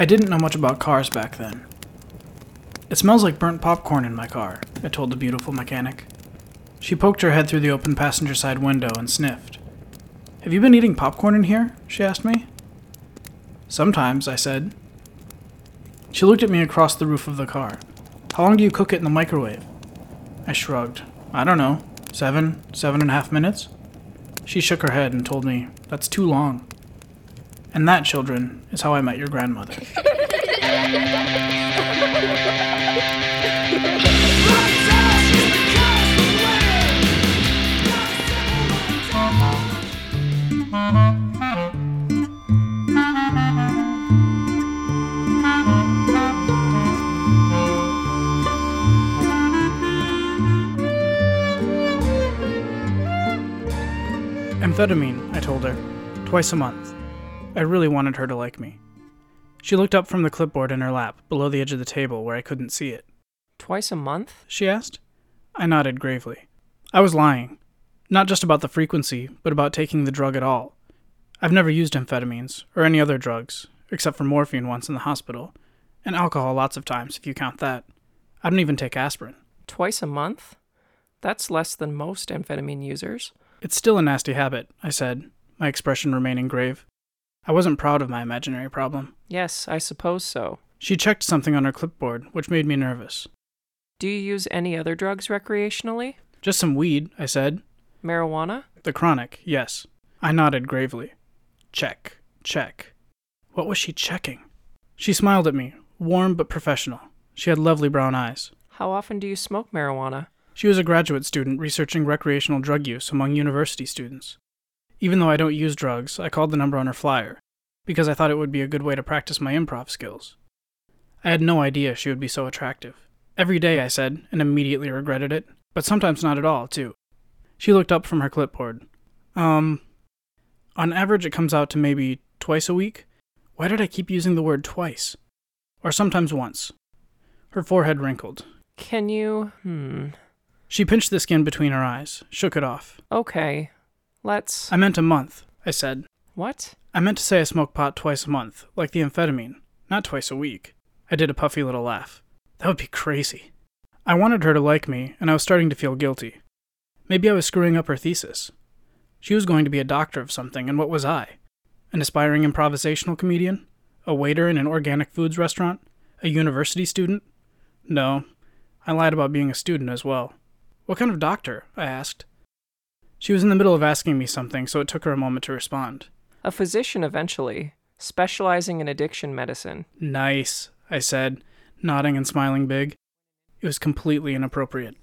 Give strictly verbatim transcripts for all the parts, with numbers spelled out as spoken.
I didn't know much about cars back then. It smells like burnt popcorn in my car, I told the beautiful mechanic. She poked her head through the open passenger side window and sniffed. Have you been eating popcorn in here? She asked me. Sometimes, I said. She looked at me across the roof of the car. How long do you cook it in the microwave? I shrugged. I don't know. Seven, seven and a half minutes? She shook her head and told me, that's too long. And that, children, is how I met your grandmother. Amphetamine, I told her. Twice a month. I really wanted her to like me. She looked up from the clipboard in her lap, below the edge of the table where I couldn't see it. Twice a month? She asked. I nodded gravely. I was lying. Not just about the frequency, but about taking the drug at all. I've never used amphetamines, or any other drugs, except for morphine once in the hospital, and alcohol lots of times, if you count that. I don't even take aspirin. Twice a month? That's less than most amphetamine users. It's still a nasty habit, I said, my expression remaining grave. I wasn't proud of my imaginary problem. Yes, I suppose so. She checked something on her clipboard, which made me nervous. Do you use any other drugs recreationally? Just some weed, I said. Marijuana? The chronic, yes. I nodded gravely. Check, check. What was she checking? She smiled at me, warm but professional. She had lovely brown eyes. How often do you smoke marijuana? She was a graduate student researching recreational drug use among university students. Even though I don't use drugs, I called the number on her flyer, because I thought it would be a good way to practice my improv skills. I had no idea she would be so attractive. Every day, I said, and immediately regretted it, but sometimes not at all, too. She looked up from her clipboard. Um, on average it comes out to maybe twice a week? Why did I keep using the word twice? Or sometimes once. Her forehead wrinkled. Can you, hmm... She pinched the skin between her eyes, shook it off. Okay, let's... I meant a month, I said. What? I meant to say I smoke pot twice a month, like the amphetamine, not twice a week. I did a puffy little laugh. That would be crazy. I wanted her to like me, and I was starting to feel guilty. Maybe I was screwing up her thesis. She was going to be a doctor of something, and what was I? An aspiring improvisational comedian? A waiter in an organic foods restaurant? A university student? No, I lied about being a student as well. What kind of doctor? I asked. She was in the middle of asking me something, so it took her a moment to respond. A physician eventually, specializing in addiction medicine. Nice, I said, nodding and smiling big. It was completely inappropriate.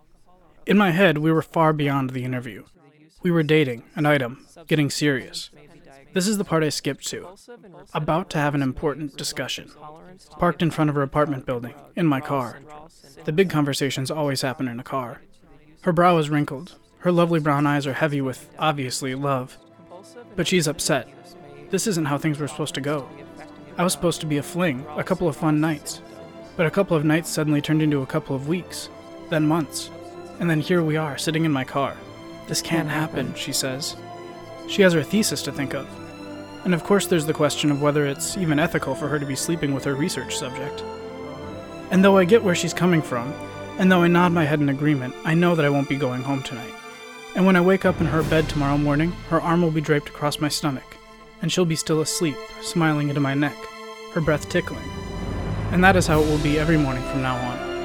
In my head, we were far beyond the interview. We were dating, an item, getting serious. This is the part I skipped to. About to have an important discussion. Parked in front of her apartment building, in my car. The big conversations always happen in a car. Her brow is wrinkled. Her lovely brown eyes are heavy with, obviously, love. But she's upset. This isn't how things were supposed to go. I was supposed to be a fling, a couple of fun nights. But a couple of nights suddenly turned into a couple of weeks, then months. And then here we are, sitting in my car. This can't happen, she says. She has her thesis to think of. And of course there's the question of whether it's even ethical for her to be sleeping with her research subject. And though I get where she's coming from, and though I nod my head in agreement, I know that I won't be going home tonight. And when I wake up in her bed tomorrow morning, her arm will be draped across my stomach, and she'll be still asleep, smiling into my neck, her breath tickling. And that is how it will be every morning from now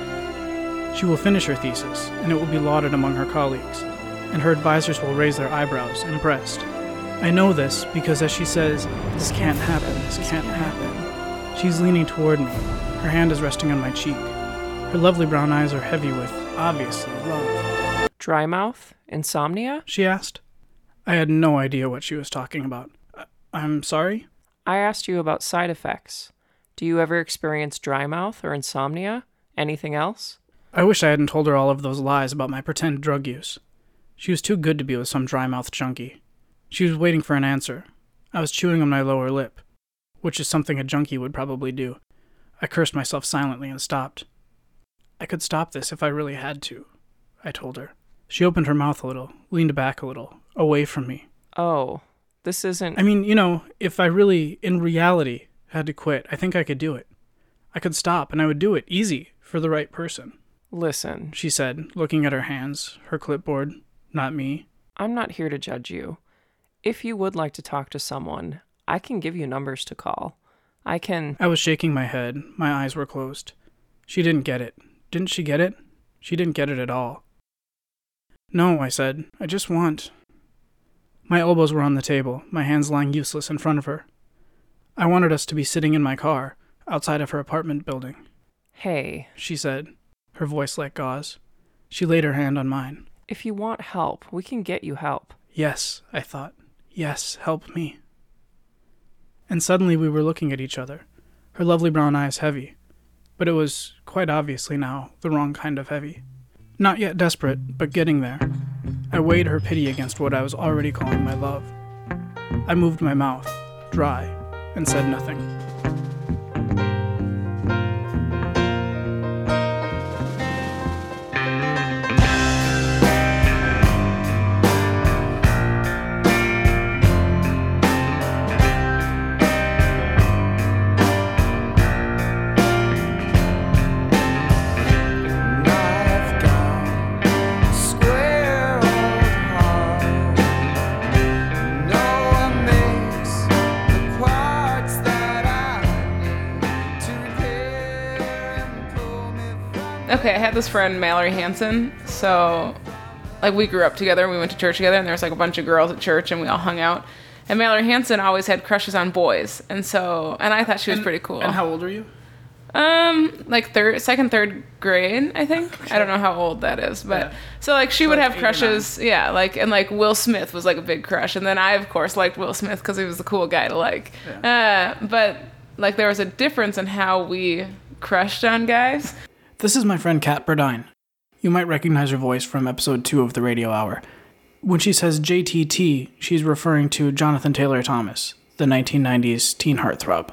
on. She will finish her thesis, and it will be lauded among her colleagues, and her advisors will raise their eyebrows, impressed. I know this because as she says, this can't happen, this can't happen, she's leaning toward me. Her hand is resting on my cheek. Her lovely brown eyes are heavy with, obviously, love. Dry mouth? Insomnia? She asked. I had no idea what she was talking about. I- I'm sorry? I asked you about side effects. Do you ever experience dry mouth or insomnia? Anything else? I wish I hadn't told her all of those lies about my pretend drug use. She was too good to be with some dry-mouthed junkie. She was waiting for an answer. I was chewing on my lower lip, which is something a junkie would probably do. I cursed myself silently and stopped. I could stop this if I really had to, I told her. She opened her mouth a little, leaned back a little, away from me. Oh, this isn't... I mean, you know, if I really, in reality, I had to quit. I think I could do it. I could stop, and I would do it easy for the right person. Listen, She said, looking at her hands, her clipboard, not me. I'm not here to judge you. If you would like to talk to someone, I can give you numbers to call. I can... I was shaking my head. My eyes were closed. She didn't get it. Didn't she get it? She didn't get it at all. No, I said. I just want... My elbows were on the table, my hands lying useless in front of her. I wanted us to be sitting in my car, outside of her apartment building. Hey, She said, her voice like gauze. She laid her hand on mine. if you want help, we can get you help. Yes, I thought. Yes, help me. And suddenly we were looking at each other, her lovely brown eyes heavy. But it was, quite obviously now, the wrong kind of heavy. Not yet desperate, but getting there. I weighed her pity against what I was already calling my love. I moved my mouth, dry, and said nothing. Okay, I had this friend, Mallory Hansen, so, like, we grew up together, we went to church together, and there was, like, a bunch of girls at church, and we all hung out, and Mallory Hansen always had crushes on boys, and so, and I thought she was And- pretty cool. And how old are you? Um, like, third, second, third grade, I think. I don't know how old that is, but, Yeah. so, like, she So, would like, have eight or crushes, yeah, like, and, like, Will Smith was, like, a big crush, and then I, of course, liked Will Smith, because he was a cool guy to like, uh, but, like, there was a difference in how we crushed on guys. This is my friend Kat Burdine. You might recognize her voice from episode two of the Radio Hour. When she says J T T, she's referring to Jonathan Taylor Thomas, the nineteen nineties teen heartthrob.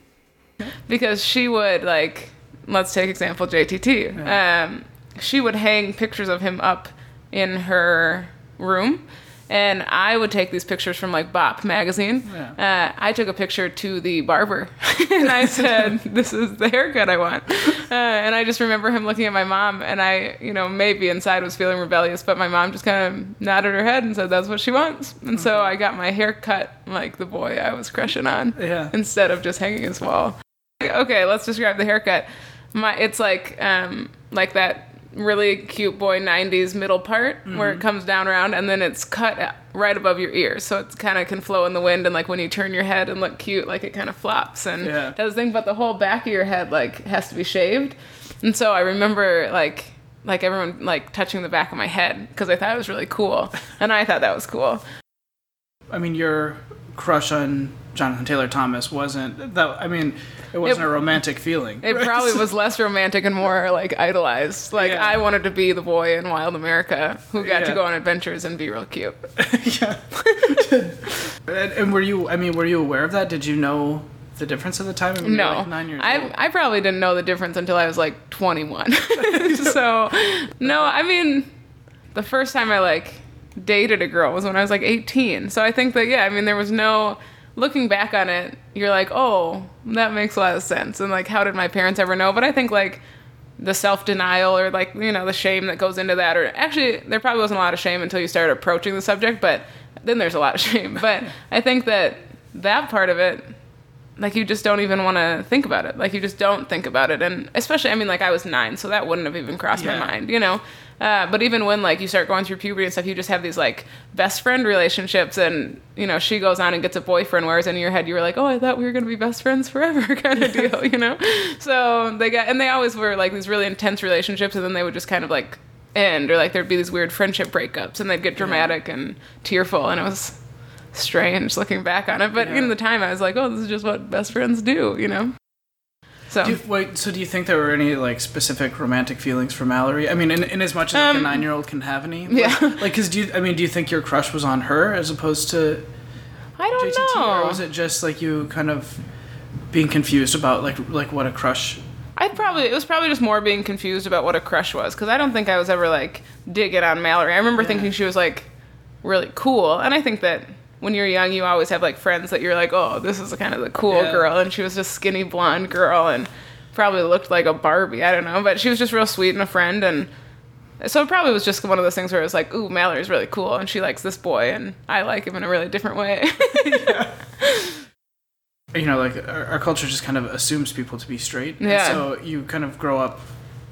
Because she would, like, let's take example J T T. Yeah. Um, she would hang pictures of him up in her room, and I would take these pictures from, like, Bop magazine. Yeah. Uh, I took a picture to the barber, and I said, this is the haircut I want. Uh, and I just remember him looking at my mom, and I, you know, maybe inside was feeling rebellious, but my mom just kind of nodded her head and said, that's what she wants. And so I got my hair cut like the boy I was crushing on, Yeah. instead of just hanging his wall. Okay, let's describe the haircut. My, it's like, um, like that really cute boy nineties middle part where it comes down around, and then it's cut right above your ears, so it kind of can flow in the wind, and like when you turn your head and look cute, like it kind of flops and Yeah. does thing, but the whole back of your head like has to be shaved. And so I remember like like everyone like touching the back of my head because I thought it was really cool, and I thought that was cool. I mean, your crush on Jonathan Taylor Thomas wasn't that. I mean, it wasn't It- a romantic feeling. It right? probably was less romantic and more like idolized. Like Yeah. I wanted to be the boy in Wild America who got Yeah. to go on adventures and be real cute. Yeah. and, and were you? I mean, were you aware of that? Did you know the difference at the time? I mean, you were, No, like nine years I old. I probably didn't know the difference until I was like twenty-one. So, no, I mean, the first time I like dated a girl was when I was like eighteen. So I think that yeah, I mean, there was no looking back on it. You're like, oh, that makes a lot of sense. And like, how did my parents ever know? But I think like the self-denial or like you know the shame that goes into that, or actually there probably wasn't a lot of shame until you started approaching the subject, but then there's a lot of shame. But I think that that part of it, like you just don't even want to think about it. Like you just don't think about it. And especially, I mean, like I was nine, so that wouldn't have even crossed Yeah. my mind, you know? Uh, but even when like you start going through puberty and stuff, you just have these like best friend relationships, and you know, she goes on and gets a boyfriend, whereas in your head you were like, oh, I thought we were going to be best friends forever kind of deal, you know? So they got, and they always were like these really intense relationships, and then they would just kind of like end, or like there'd be these weird friendship breakups, and they'd get dramatic and tearful, and it was strange looking back on it, but Yeah. in the time I was like, oh, this is just what best friends do, you know? So Do you, wait, so do you think there were any like specific romantic feelings for Mallory? I mean, in, in as much as like, a Um, nine-year-old can have any. yeah. Like, like, cause do you? I mean, do you think your crush was on her as opposed to I don't J T T, know. or was it just like you kind of being confused about like like what a crush? I probably it was probably just more being confused about what a crush was, because I don't think I was ever like digging on Mallory. I remember Yeah. thinking she was like really cool, and I think that when you're young, you always have like friends that you're like, oh, this is kind of the cool Yeah. girl, and she was just skinny blonde girl and probably looked like a Barbie. I don't know, but she was just real sweet and a friend, and so it probably was just one of those things where it was like, ooh, Mallory's really cool, and she likes this boy, and I like him in a really different way. Yeah. You know, like our, our culture just kind of assumes people to be straight. And Yeah. so you kind of grow up.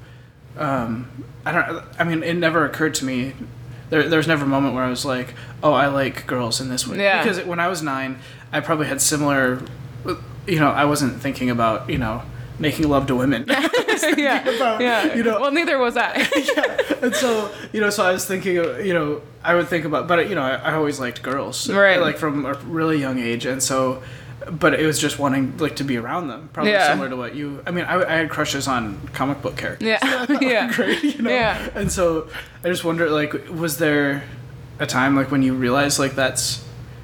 Um, I don't. I mean, it never occurred to me. There, there was never a moment where I was like, "Oh, I like girls in this way." Yeah. Because when I was nine, I probably had similar. You know, I wasn't thinking about you know making love to women. yeah, about, yeah. you know- well, neither was I. Yeah. And so you know, so I was thinking, of, you know, I would think about, but you know, I, I always liked girls, Right. Like from a really young age, and so. But it was just wanting like to be around them, probably Yeah. similar to what you. I mean, I, I had crushes on comic book characters. Yeah, yeah, Great, you know. Yeah. And so I just wonder, like, was there a time like when you realized like that's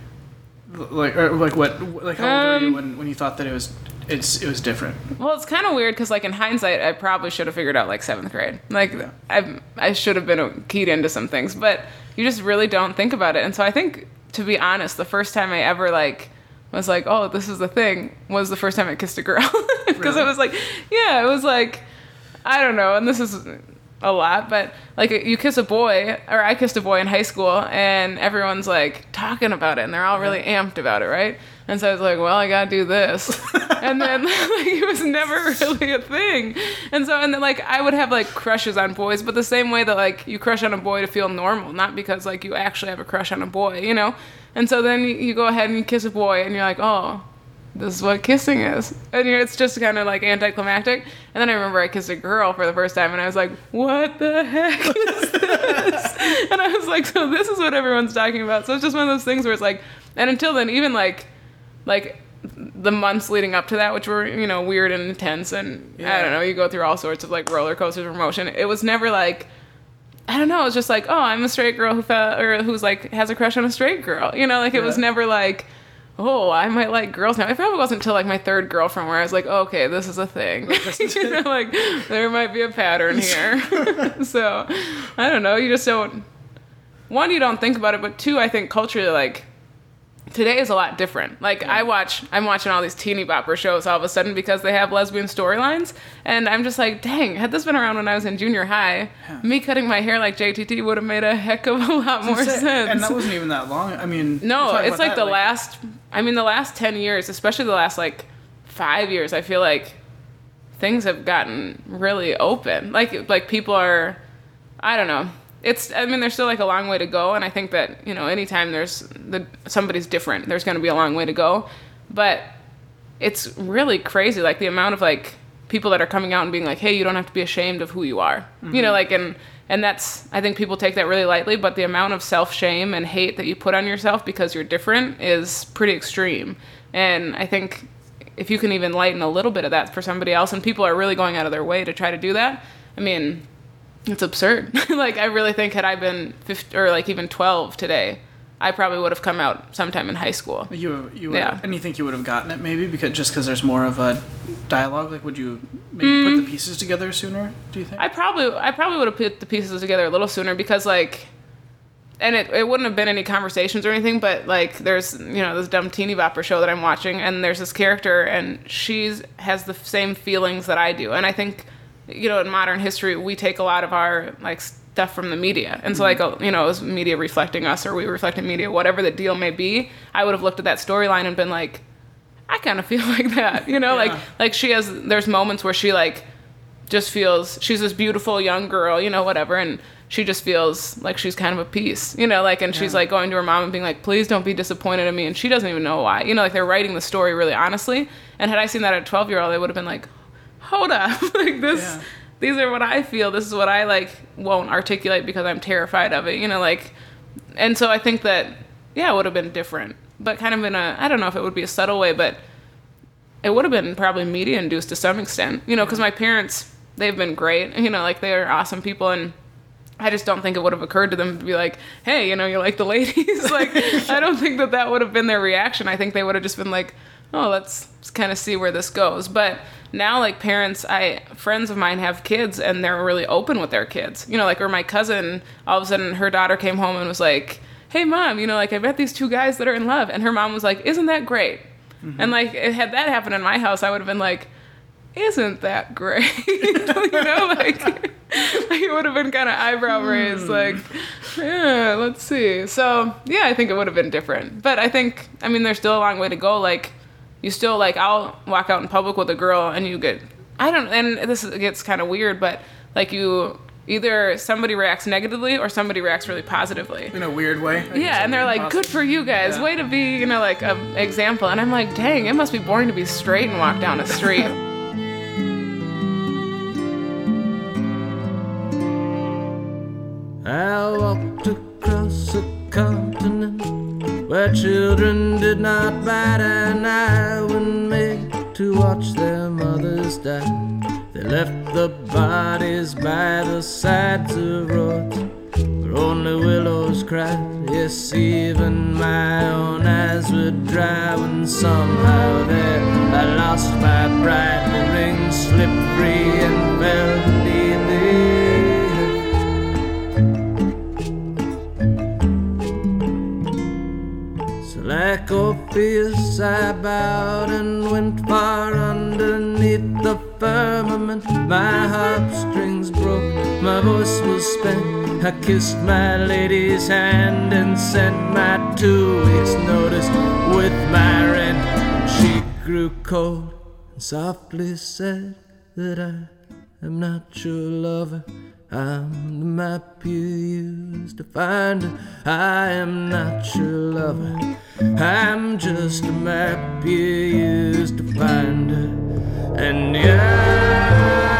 like or like what like how old were you Um, when, when you thought that it was it's it was different? Well, it's kind of weird because, like, in hindsight, I probably should have figured out like seventh grade. Like, I I should have been keyed into some things, but you just really don't think about it. And so I think, to be honest, the first time I ever like was like, oh, this is the thing, was the first time I kissed a girl, because Really? it was like, yeah, it was like, I don't know, and this is a lot, but like you kiss a boy, or I kissed a boy in high school, and everyone's like talking about it, and they're all really amped about it, right? And so I was like, well, I gotta do this. And then like, it was never really a thing. And so, and then like I would have like crushes on boys, but the same way that like you crush on a boy to feel normal, not because like you actually have a crush on a boy, you know? And so then you, you go ahead and you kiss a boy, and you're like, oh, this is what kissing is. And you're, it's just kind of like anticlimactic. And then I remember I kissed a girl for the first time, and I was like, what the heck is this? And I was like, so this is what everyone's talking about. So it's just one of those things where it's like, and until then, even like, like the months leading up to that, which were, you know, weird and intense, and Yeah. I don't know, you go through all sorts of like roller coasters of emotion. It was never like, I don't know, it was just like, oh, I'm a straight girl who fell, or who's like has a crush on a straight girl, you know, like it was Yeah. never like, oh, I might like girls now. It probably wasn't until like my third girlfriend where I was like, oh, okay, this is a thing. You know, like there might be a pattern here. So I don't know, you just don't, one, you don't think about it, but two, I think culturally, like, today is a lot different. Like, I watch, I'm watching all these teeny bopper shows all of a sudden because they have lesbian storylines, and I'm just like, dang, had this been around when I was in junior high, Yeah. me cutting my hair like J T T would have made a heck of a lot more That's it. sense. And that wasn't even that long. I mean, No, you talk it's about like that, the last, I mean, the last ten years, especially the last like five years, I feel like things have gotten really open. Like, like people are, I don't know. It's, I mean, there's still like a long way to go. And I think that, you know, anytime there's the, somebody's different, there's going to be a long way to go. But it's really crazy. Like the amount of like people that are coming out and being like, hey, you don't have to be ashamed of who you are, Mm-hmm. you know, like, and, and that's, I think people take that really lightly, but the amount of self-shame and hate that you put on yourself because you're different is pretty extreme. And I think if you can even lighten a little bit of that for somebody else, and people are really going out of their way to try to do that, I mean, it's absurd. Like, I really think had I been fifteen or like even twelve today, I probably would have come out sometime in high school. You you would, Yeah. and you think you would have gotten it maybe because just because there's more of a dialogue. Like, would you maybe Mm. put the pieces together sooner? Do you think? I probably I probably would have put the pieces together a little sooner because like, and it, it wouldn't have been any conversations or anything, but like there's, you know, this dumb teeny bopper show that I'm watching, and there's this character, and she's has the same feelings that I do, and I think, you know, in modern history we take a lot of our like stuff from the media, and so like, you know, is media reflecting us, or we reflecting media, whatever the deal may be, I would have looked at that storyline and been like, I kind of feel like that, you know, Yeah. like like she has, there's moments where she like just feels, she's this beautiful young girl, you know, whatever, and she just feels like she's kind of a piece, you know, like, and she's Yeah. like going to her mom and being like, please don't be disappointed in me, and she doesn't even know why, you know, like they're writing the story really honestly, and had I seen that at a twelve year old, I would have been like, hold up, like this, Yeah. these are what I feel, this is what I like won't articulate because I'm terrified of it, you know, like, and so I think that, yeah, it would have been different, but kind of in a, I don't know if it would be a subtle way, but it would have been probably media induced to some extent, you know, because my parents, they've been great, you know, like they're awesome people, and I just don't think it would have occurred to them to be like, hey, you know, you like the ladies. Like, I don't think that that would have been their reaction. I think they would have just been like, oh, let's kind of see where this goes. But now, like, parents, I friends of mine have kids, and they're really open with their kids. You know, like, or my cousin, all of a sudden, her daughter came home and was like, hey, Mom, you know, like, I met these two guys that are in love. And her mom was like, isn't that great? Mm-hmm. And, like, had that happened in my house, I would have been like, isn't that great? You know, like, like it would have been kind of eyebrow raised, mm. like, yeah, let's see. So, yeah, I think it would have been different. But I think, I mean, there's still a long way to go. Like, you still, like, I'll walk out in public with a girl and you get, I don't, and this gets kind of weird, but, like, you, either somebody reacts negatively or somebody reacts really positively. In a weird way? Yeah, and they're like, awesome. Good for you guys. Yeah. Way to be, you know, like, an example. And I'm like, dang, it must be boring to be straight and walk down a street. I walked across a continent where children did not bat an eye when made to watch their mothers die. They left the bodies by the sides of roads where only willows cried. Yes, even my own eyes were dry when somehow there I lost my bridle ring, slipped free and fell beneath the like Orpheus, I bowed and went far underneath the firmament. My heartstrings broke, my voice was spent. I kissed my lady's hand and sent my two weeks' notice with my rent. And she grew cold and softly said that I am not your lover. I'm the map you used to find her. I am not your lover. I'm just a map you used to find her. And yeah,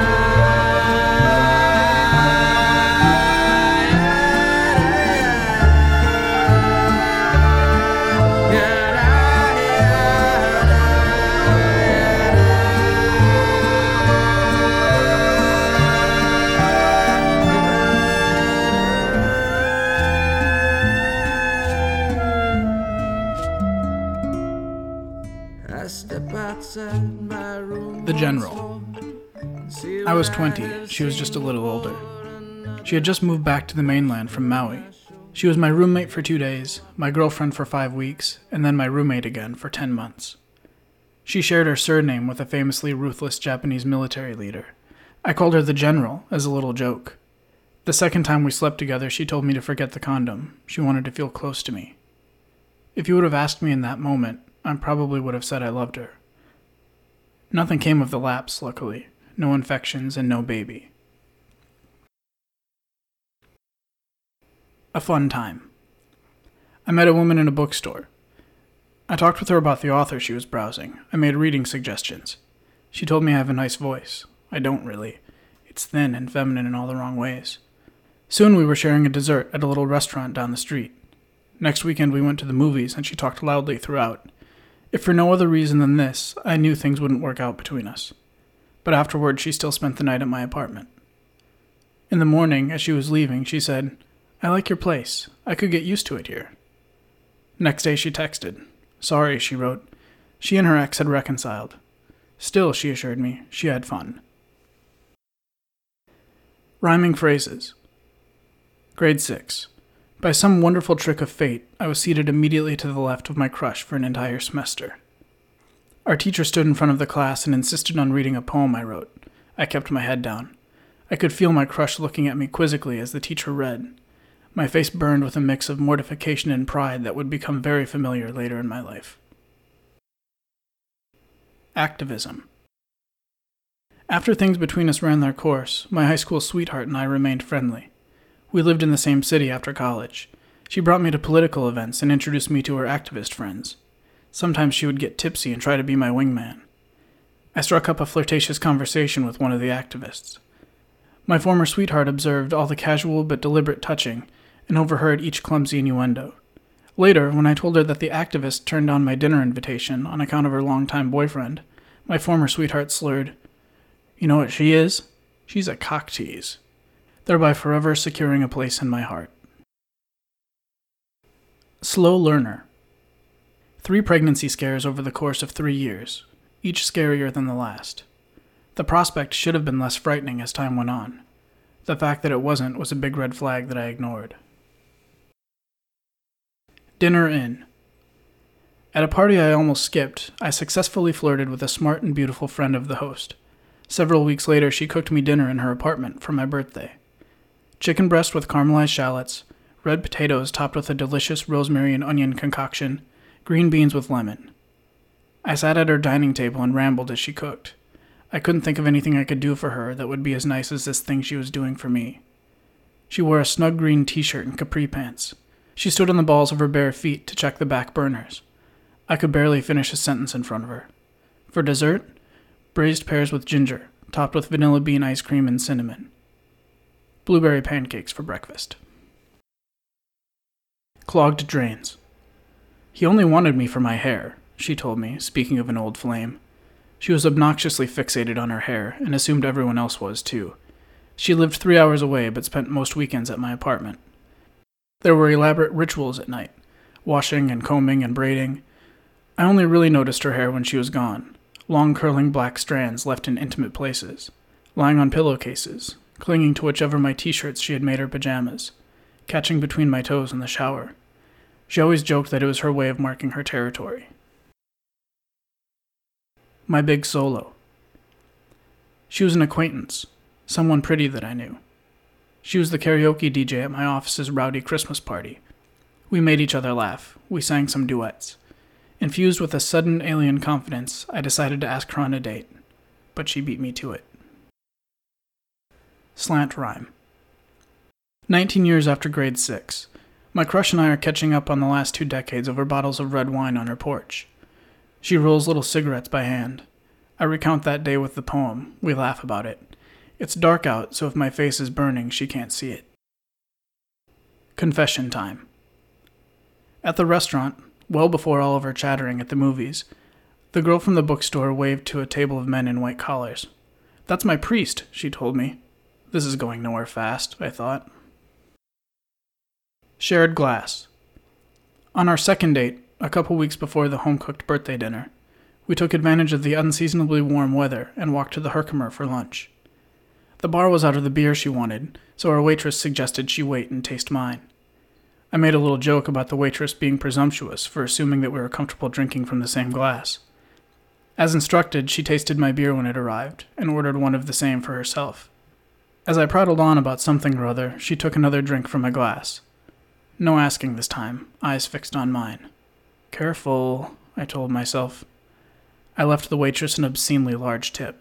The General. I was twenty, she was just a little older. She had just moved back to the mainland from Maui. She was my roommate for two days, my girlfriend for five weeks, and then my roommate again for ten months. She shared her surname with a famously ruthless Japanese military leader. I called her the General as a little joke. The second time we slept together, she told me to forget the condom. She wanted to feel close to me. If you would have asked me in that moment, I probably would have said I loved her. Nothing came of the lapse, luckily. No infections and no baby. A fun time. I met a woman in a bookstore. I talked with her about the author she was browsing. I made reading suggestions. She told me I have a nice voice. I don't really. It's thin and feminine in all the wrong ways. Soon we were sharing a dessert at a little restaurant down the street. Next weekend we went to the movies and she talked loudly throughout. If for no other reason than this, I knew things wouldn't work out between us. But afterward, she still spent the night at my apartment. In the morning, as she was leaving, she said, I like your place. I could get used to it here. Next day, she texted. Sorry, she wrote. She and her ex had reconciled. Still, she assured me, she had fun. Rhyming phrases. Grade six. By some wonderful trick of fate, I was seated immediately to the left of my crush for an entire semester. Our teacher stood in front of the class and insisted on reading a poem I wrote. I kept my head down. I could feel my crush looking at me quizzically as the teacher read. My face burned with a mix of mortification and pride that would become very familiar later in my life. Activism. After things between us ran their course, my high school sweetheart and I remained friendly. We lived in the same city after college. She brought me to political events and introduced me to her activist friends. Sometimes she would get tipsy and try to be my wingman. I struck up a flirtatious conversation with one of the activists. My former sweetheart observed all the casual but deliberate touching and overheard each clumsy innuendo. Later, when I told her that the activist turned down my dinner invitation on account of her longtime boyfriend, my former sweetheart slurred, You know what she is? She's a cock tease, thereby forever securing a place in my heart. Slow learner. Three pregnancy scares over the course of three years, each scarier than the last. The prospect should have been less frightening as time went on. The fact that it wasn't was a big red flag that I ignored. Dinner in. At a party I almost skipped, I successfully flirted with a smart and beautiful friend of the host. Several weeks later, she cooked me dinner in her apartment for my birthday. Chicken breast with caramelized shallots, red potatoes topped with a delicious rosemary and onion concoction, green beans with lemon. I sat at her dining table and rambled as she cooked. I couldn't think of anything I could do for her that would be as nice as this thing she was doing for me. She wore a snug green t-shirt and capri pants. She stood on the balls of her bare feet to check the back burners. I could barely finish a sentence in front of her. For dessert, braised pears with ginger, topped with vanilla bean ice cream and cinnamon. Blueberry pancakes for breakfast. Clogged drains. He only wanted me for my hair, she told me, speaking of an old flame. She was obnoxiously fixated on her hair, and assumed everyone else was too. She lived three hours away, but spent most weekends at my apartment. There were elaborate rituals at night, washing and combing and braiding. I only really noticed her hair when she was gone, long curling black strands left in intimate places, lying on pillowcases, clinging to whichever my t-shirts she had made her pajamas, catching between my toes in the shower. She always joked that it was her way of marking her territory. My big solo. She was an acquaintance, someone pretty that I knew. She was the karaoke D J at my office's rowdy Christmas party. We made each other laugh. We sang some duets. Infused with a sudden alien confidence, I decided to ask her on a date, but she beat me to it. Slant rhyme. Nineteen years after grade six, my crush and I are catching up on the last two decades over bottles of red wine on her porch. She rolls little cigarettes by hand. I recount that day with the poem. We laugh about it. It's dark out, so if my face is burning, she can't see it. Confession time. At the restaurant, well before all of our chattering at the movies, the girl from the bookstore waved to a table of men in white collars. "That's my priest," she told me. This is going nowhere fast, I thought. Shared glass. On our second date, a couple weeks before the home-cooked birthday dinner, we took advantage of the unseasonably warm weather and walked to the Herkimer for lunch. The bar was out of the beer she wanted, so our waitress suggested she wait and taste mine. I made a little joke about the waitress being presumptuous for assuming that we were comfortable drinking from the same glass. As instructed, she tasted my beer when it arrived, and ordered one of the same for herself. As I prattled on about something or other, she took another drink from my glass. No asking this time, eyes fixed on mine. Careful, I told myself. I left the waitress an obscenely large tip.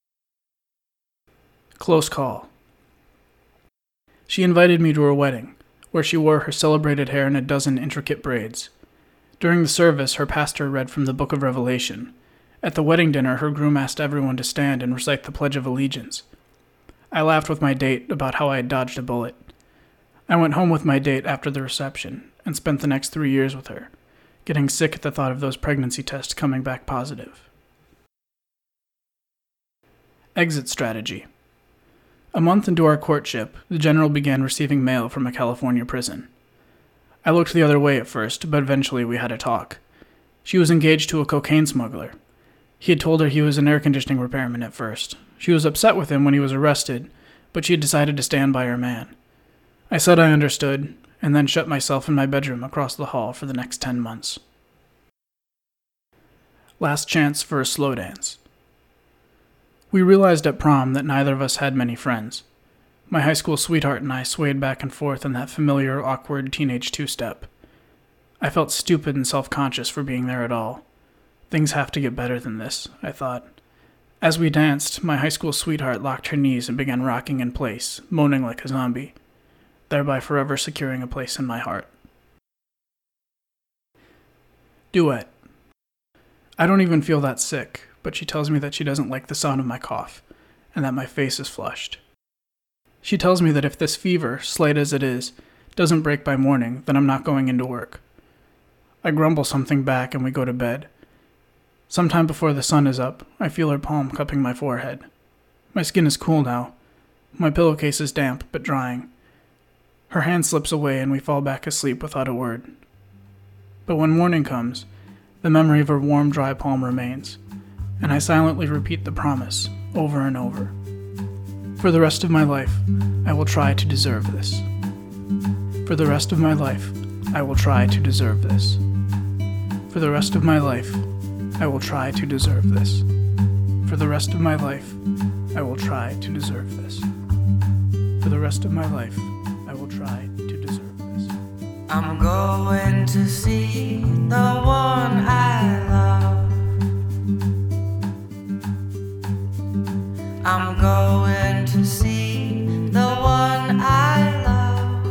Close call. She invited me to her wedding, where she wore her celebrated hair in a dozen intricate braids. During the service, her pastor read from the Book of Revelation. At the wedding dinner, her groom asked everyone to stand and recite the Pledge of Allegiance. I laughed with my date about how I had dodged a bullet. I went home with my date after the reception and spent the next three years with her, getting sick at the thought of those pregnancy tests coming back positive. Exit strategy. A month into our courtship, the general began receiving mail from a California prison. I looked the other way at first, but eventually we had a talk. She was engaged to a cocaine smuggler. He had told her he was an air conditioning repairman at first. She was upset with him when he was arrested, but she had decided to stand by her man. I said I understood, and then shut myself in my bedroom across the hall for the next ten months. Last chance for a slow dance. We realized at prom that neither of us had many friends. My high school sweetheart and I swayed back and forth in that familiar, awkward teenage two-step. I felt stupid and self-conscious for being there at all. Things have to get better than this, I thought. As we danced, my high school sweetheart locked her knees and began rocking in place, moaning like a zombie, thereby forever securing a place in my heart. Duet. I don't even feel that sick, but she tells me that she doesn't like the sound of my cough, and that my face is flushed. She tells me that if this fever, slight as it is, doesn't break by morning, then I'm not going into work. I grumble something back and we go to bed. Sometime before the sun is up, I feel her palm cupping my forehead. My skin is cool now. My pillowcase is damp, but drying. Her hand slips away and we fall back asleep without a word. But when morning comes, the memory of her warm, dry palm remains, and I silently repeat the promise over and over. For the rest of my life, I will try to deserve this. For the rest of my life, I will try to deserve this. For the rest of my life, I will try to deserve this. For the rest of my life, I will try to deserve this. For the rest of my life, I will try to deserve this. I'm going to see the one I love. I'm going to see the one I love.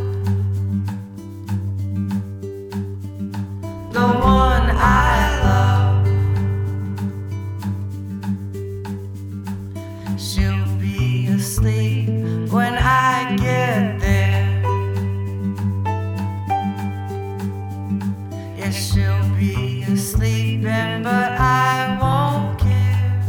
The one I love. She'll be asleep when I get there. Yes, she'll be asleep, and but I won't care.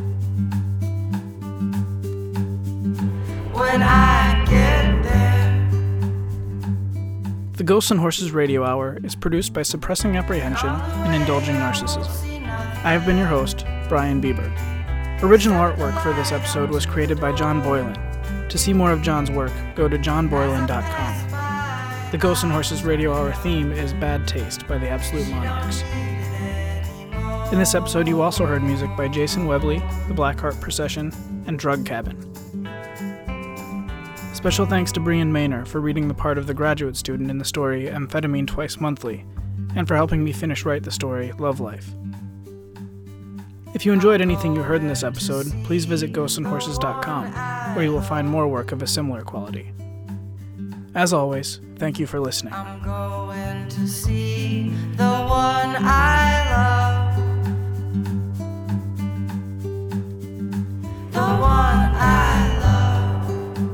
When I get there. The Ghosts and Horses Radio Hour is produced by Suppressing Apprehension and Indulging Narcissism. I have been your host, Brian Bieber. Original artwork for this episode was created by John Boylan. To see more of John's work, go to john boylan dot com. The Ghosts and Horses Radio Hour theme is Bad Taste by the Absolute Monarchs. In this episode, you also heard music by Jason Webley, the Blackheart Procession, and Drug Cabin. Special thanks to Brian Maynor for reading the part of the graduate student in the story Amphetamine Twice Monthly, and for helping me finish write the story Love Life. If you enjoyed anything you heard in this episode, please visit ghosts and horses dot com, where you will find more work of a similar quality. As always, thank you for listening. I'm going to see the one I love. The one I love.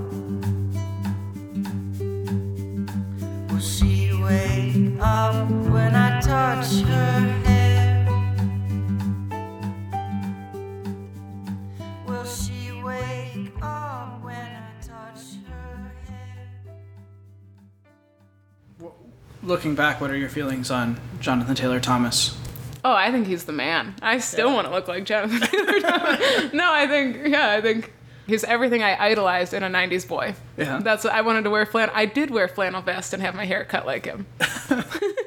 Will she wake up when I touch her hair? Will she wake up when I touch her hair? Looking back, what are your feelings on Jonathan Taylor Thomas? Oh, I think he's the man. I still Yeah. want to look like Jonathan Taylor Thomas. No, I think, yeah, I think he's everything I idolized in a nineties boy. Yeah. That's I wanted to wear flannel. I did wear flannel vest and have my hair cut like him.